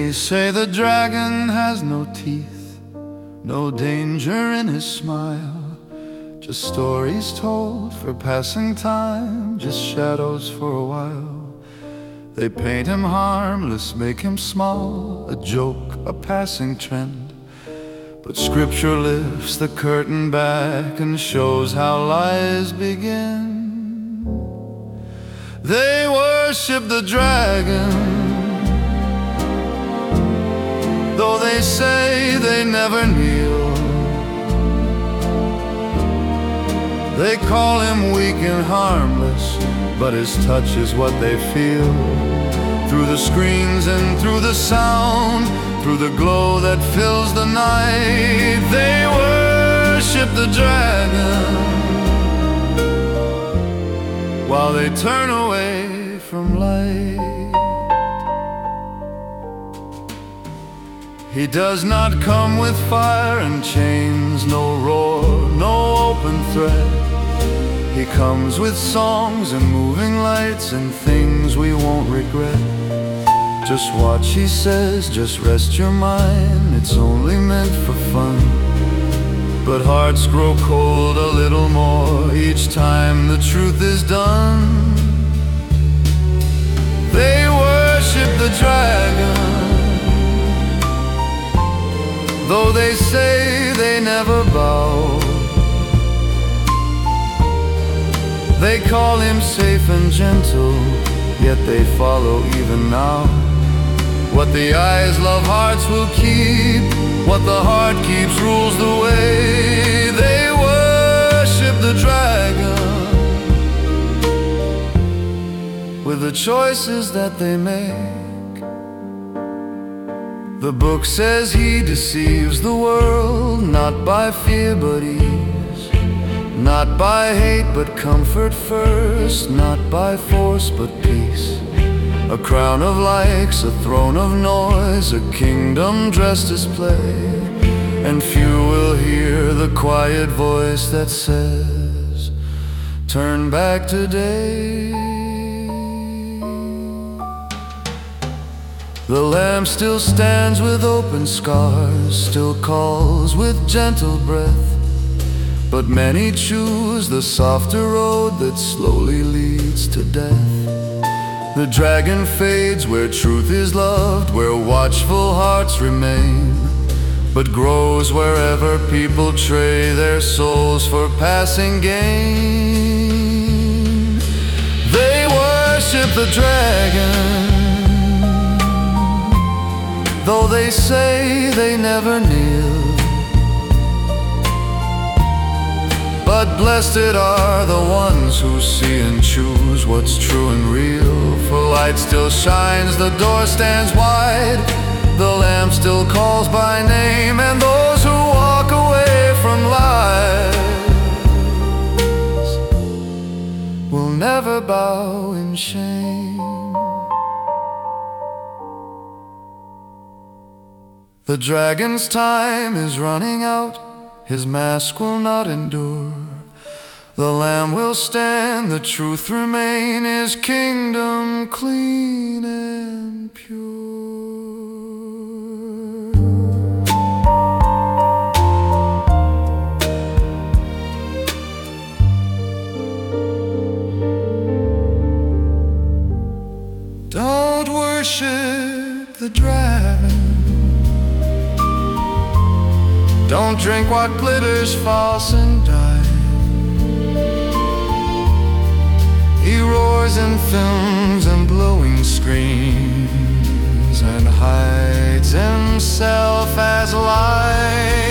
They say the dragon has no teeth, no danger in his smile, just stories told for passing time, just shadows for a while. They paint him harmless, make him small, a joke, a passing trend. But scripture lifts the curtain back and shows how lies begin. They worship the dragon, though they say they never kneel. They call him weak and harmless, but his touch is what they feel. Through the screens and through the sound, through the glow that fills the night, they worship the dragon, while they turn away from light. He does not come with fire and chains, no roar, no open threat. He comes with songs and moving lights and things we won't regret. Just watch, he says, just rest your mind, it's only meant for fun. But hearts grow cold a little more each time the truth is done. They worship the dragon, though they say they never bow. They call him safe and gentle, yet they follow even now. What the eyes love, hearts will keep. What the heart keeps rules the way. They worship the dragon, with the choices that they make. The book says he deceives the world, not by fear but ease, not by hate but comfort first, not by force but peace. A crown of likes, a throne of noise, a kingdom dressed as play, and few will hear the quiet voice that says, turn back today. The Lamb still stands with open scars, still calls with gentle breath, but many choose the softer road that slowly leads to death. The dragon fades where truth is loved, where watchful hearts remain, but grows wherever people trade their souls for passing gain. They worship the dragon, though they say they never kneel. But blessed are the ones who see and choose what's true and real. For light still shines, the door stands wide, the Lamb still calls by name, and those who walk away from lies will never bow in shame. The dragon's time is running out, his mask will not endure. The Lamb will stand, the truth remain, his kingdom clean and pure. Don't worship the dragon, don't drink what glitters false and die. He roars in films and blowing screens, and hides himself as light.